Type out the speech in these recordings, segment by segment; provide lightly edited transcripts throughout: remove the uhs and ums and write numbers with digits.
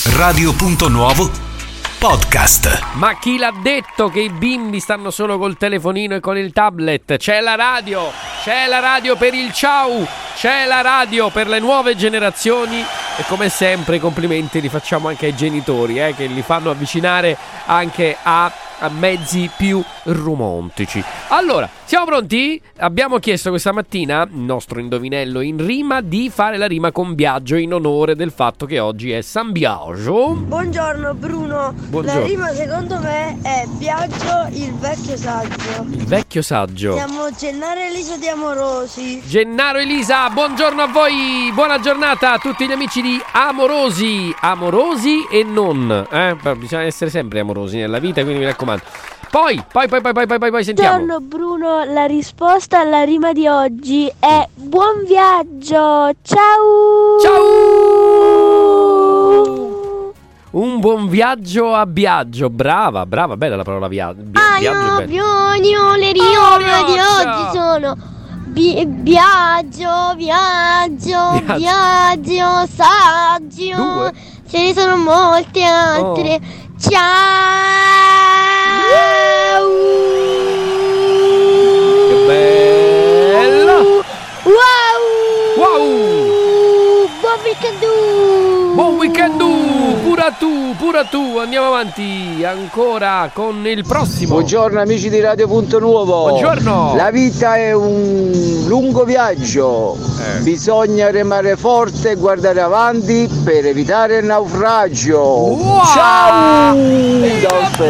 Radio.Nuovo Podcast. Ma chi l'ha detto che i bimbi stanno solo col telefonino e con il tablet? C'è la radio per il ciao, c'è la radio per le nuove generazioni e come sempre i complimenti li facciamo anche ai genitori, che li fanno avvicinare anche a mezzi più romantici. Allora, siamo pronti? Abbiamo chiesto questa mattina, il nostro indovinello in rima, di fare la rima con Biagio in onore del fatto che oggi è San Biagio. Buongiorno Bruno. Buongiorno. La rima secondo me è Biagio il vecchio saggio. Il vecchio saggio. Siamo Gennaro e Elisa di Amorosi. Gennaro e Elisa, buongiorno a voi, buona giornata a tutti gli amici di Amorosi e non, bisogna essere sempre amorosi nella vita, quindi mi raccomando. Poi sentiamo. Buongiorno Bruno, la risposta alla rima di oggi è buon viaggio. Ciao. Un buon viaggio a Biagio. Brava, bella la parola viaggio. Biagio le rime di oggi sono viaggio, saggio. 2. Ce ne sono molte altre. Ciao! Che bella! Wow! Buon weekend! Pura tu, andiamo avanti ancora con il prossimo. Buongiorno amici di Radio.Nuovo. Buongiorno. La vita è un lungo viaggio, bisogna remare forte e guardare avanti per evitare il naufragio. Wow. Ciao! Che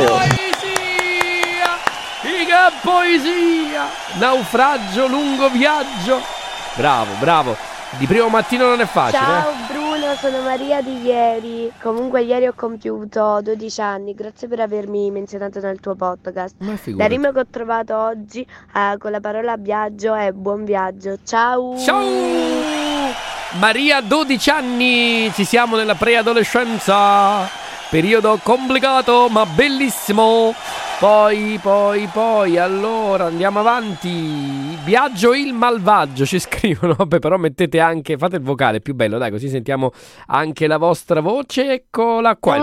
poesia! Naufragio, lungo viaggio. Bravo. Di primo mattino non è facile. Ciao Bruno, sono Maria di ieri. Comunque ieri ho compiuto 12 anni. Grazie per avermi menzionato nel tuo podcast. Ma figurati. La rima che ho trovato oggi con la parola viaggio è buon viaggio. Ciao. Maria, 12 anni. Ci siamo nella preadolescenza. Periodo complicato ma bellissimo. Poi, allora andiamo avanti. Viaggio il malvagio, ci scrivono. Vabbè, però mettete anche, fate il vocale più bello, dai, così sentiamo anche la vostra voce. Eccola qua.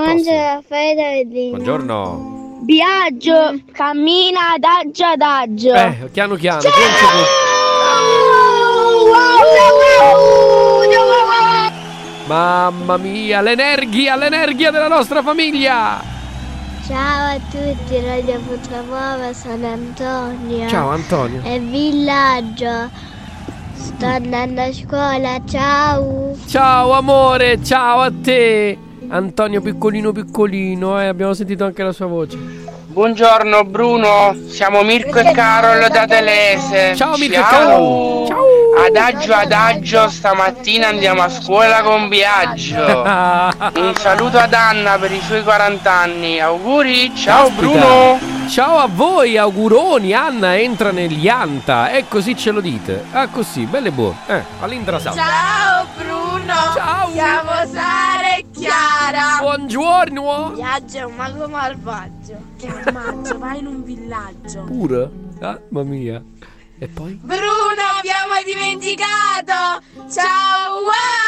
Buongiorno. Viaggio, cammina adagio. Piano. Mamma mia, l'energia della nostra famiglia. Ciao a tutti, Radio Nuova, sono Antonio. Ciao Antonio. È villaggio. Sto andando a scuola, ciao. Ciao amore, ciao a te. Antonio piccolino, abbiamo sentito anche la sua voce. Buongiorno Bruno, siamo Mirko e Carol da Telese. Ciao Mirko e Carol. Ciao. Adagio, stamattina andiamo a scuola con Biagio. Un saluto ad Anna per i suoi 40 anni. Auguri, ciao. Aspetta. Bruno. Ciao a voi, auguroni. Anna entra negli Anta e così ce lo dite. Così, belle buone. All'intrasale. Ciao Bruno. Ciao. Siamo Sara e Chiara. Buongiorno. Viaggio è un mago malvagio. Che malvagio, va in un villaggio. Pure? Mamma mia. E poi? Bruno, abbiamo dimenticato. Ciao,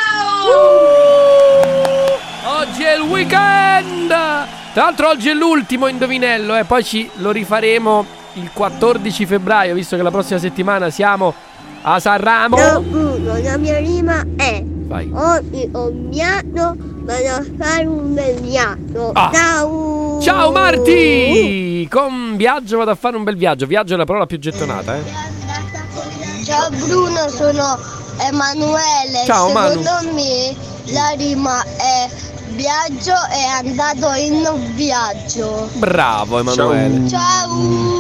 wow. Oggi è il weekend. Tra l'altro oggi è l'ultimo indovinello, poi lo rifaremo il 14 febbraio, visto che la prossima settimana siamo a Sanremo. Ciao Bruno, la mia rima è: vai. Oggi vado a fare un bel viaggio. Ciao. Ciao Marti. Con Viaggio vado a fare un bel viaggio. Viaggio è la parola più gettonata, Ciao Bruno, sono Emanuele. Ciao Manu. Secondo me la rima è Viaggio è andato in viaggio. Bravo Emanuele. Ciao.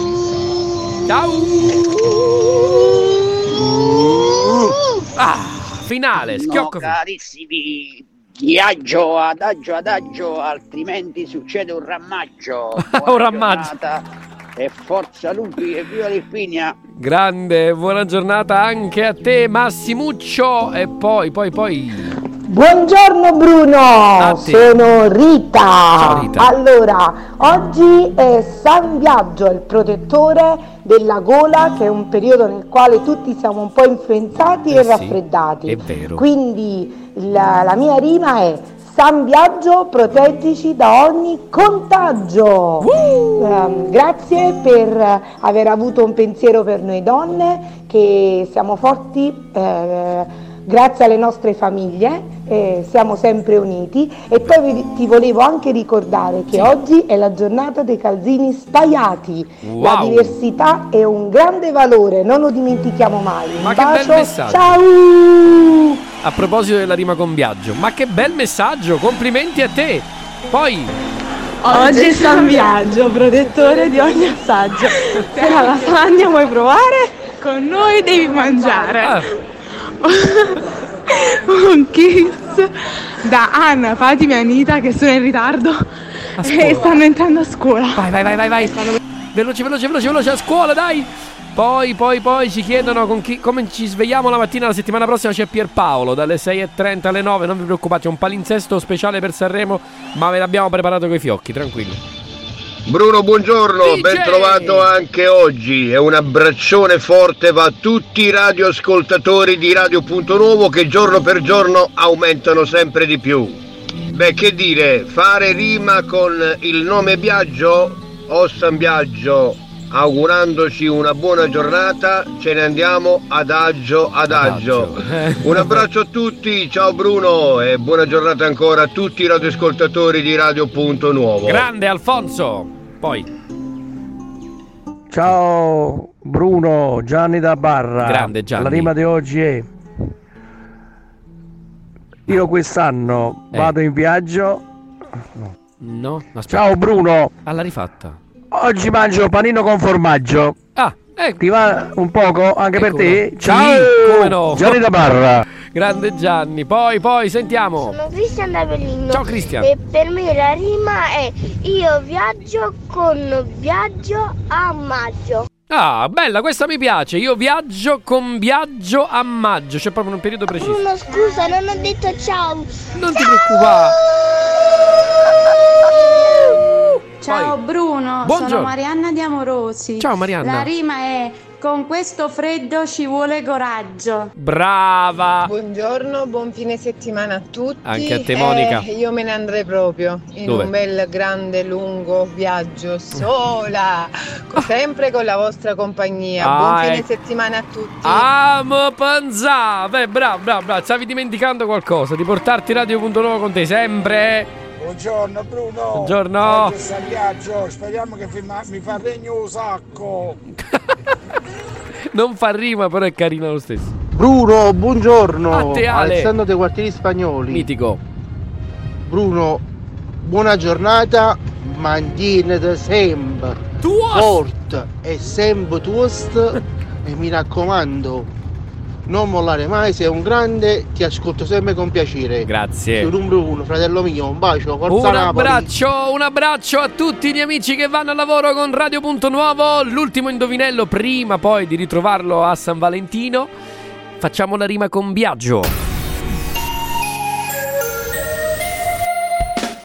Finale, schiocco. Carissimi, viaggio adagio, altrimenti succede un rammaggio. Un rammaggio. E forza lupi e viva l'Irpinia. Grande, buona giornata anche a te Massimuccio. E poi Buongiorno Bruno, sono Rita. Ciao Rita. Allora, oggi è San Biagio, il protettore della gola, che è un periodo nel quale tutti siamo un po' influenzati e raffreddati. È vero. Quindi la mia rima è: San Biagio, proteggici da ogni contagio. Grazie per aver avuto un pensiero per noi donne, che siamo forti grazie alle nostre famiglie, siamo sempre uniti. E poi ti volevo anche ricordare che oggi è la giornata dei calzini spaiati. La diversità è un grande valore, non lo dimentichiamo mai. Ma che bel messaggio. Ciao! A proposito della rima con Biagio, ma che bel messaggio, complimenti a te. Poi Oggi è San Biagio, protettore di ogni assaggio. Se la lasagna vuoi provare, con noi devi mangiare. Un kiss da Anna, Fatima e Anita, che sono in ritardo e stanno entrando a scuola. Vai. Veloce a scuola, dai. Poi ci chiedono come ci svegliamo la mattina. La settimana prossima c'è Pierpaolo dalle 6:30 alle 9. Non vi preoccupate, è un palinsesto speciale per Sanremo, ma ve l'abbiamo preparato coi fiocchi, tranquilli. Bruno, buongiorno, DJ. Ben trovato anche oggi e un abbraccione forte va a tutti i radioascoltatori di Radio Punto Nuovo che giorno per giorno aumentano sempre di più. Beh, che dire, fare rima con il nome Biagio o San Biagio, augurandoci una buona giornata, ce ne andiamo adagio. Un abbraccio a tutti, ciao Bruno e buona giornata ancora a tutti i radioascoltatori di Radio Punto Nuovo. Grande Alfonso. Poi ciao Bruno, Gianni da Barra. Grande Gianni. La rima di oggi è: io quest'anno vado in viaggio. No, aspetta. Ciao Bruno. Alla rifatta. Oggi mangio panino con formaggio. Ti va un poco anche per te? Ciao, come no. Gianni da Barra. Grande Gianni. Poi sentiamo. Sono Cristian da Avellino. Ciao Cristian. E per me la rima è: io viaggio con viaggio a maggio. Ah, bella, questa mi piace. Io viaggio con viaggio a maggio. C'è proprio un periodo preciso. Bruno, scusa, non ho detto ciao. Non ti preoccupare. Ciao Bruno, buongiorno. Sono Marianna di Amorosi. Ciao Marianna. La rima è: con questo freddo ci vuole coraggio. Brava. Buongiorno, buon fine settimana a tutti. Anche a te Monica. Io me ne andrei proprio in Dove? un bel grande lungo viaggio sola, sempre con la vostra compagnia. Buon fine settimana a tutti. Amo Panzà. Beh, brava. Stavi dimenticando qualcosa, di portarti Radio Punto Nuovo con te sempre. Buongiorno Bruno. Buongiorno. Oggi è San Biagio, speriamo che mi fa regno un sacco. Non fa rima, però è carina lo stesso. Bruno, buongiorno. A te, Ale. Alessandro dei Quartieri Spagnoli. Mitico. Bruno, buona giornata, mantieniti sempre forte e sempre toast e mi raccomando, non mollare mai, sei un grande, ti ascolto sempre con piacere. Grazie. Sono Bruno, fratello mio, un bacio, forza Napoli. Un abbraccio a tutti gli amici che vanno a lavoro con Radio Punto Nuovo. L'ultimo indovinello prima poi di ritrovarlo a San Valentino. Facciamo la rima con Biagio.